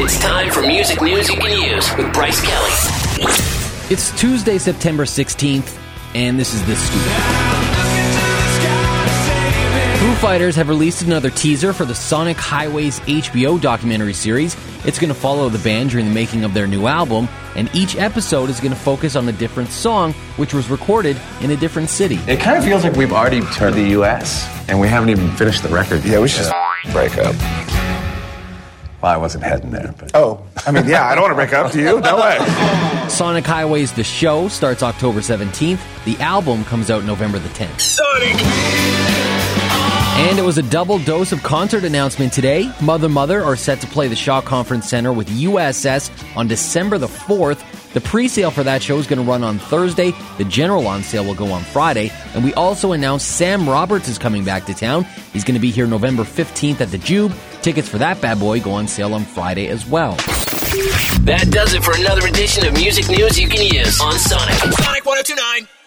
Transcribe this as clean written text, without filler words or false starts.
It's time for music news you can use with Bryce Kelly. It's Tuesday, September 16th, and this is The Scoop. Foo Fighters have released another teaser for the Sonic Highways HBO documentary series. It's going to follow the band during the making of their new album, and each episode is going to focus on a different song, which was recorded in a different city. It kind of feels like we've already toured the U.S., and we haven't even finished the record. Yeah, we should just break up. Well, I wasn't heading there, but... Oh, I mean, yeah, I don't want to break up. Do you? No way. Sonic Highways, the show, starts October 17th. The album comes out November the 10th. Sonic! And it was a double dose of concert announcement today. Mother are set to play the Shaw Conference Center with USS on December the 4th. The pre-sale for that show is going to run on Thursday. The general on sale will go on Friday. And we also announced Sam Roberts is coming back to town. He's going to be here November 15th at the Jube. Tickets for that bad boy go on sale on Friday as well. That does it for another edition of music news you can use on Sonic. Sonic 102.9.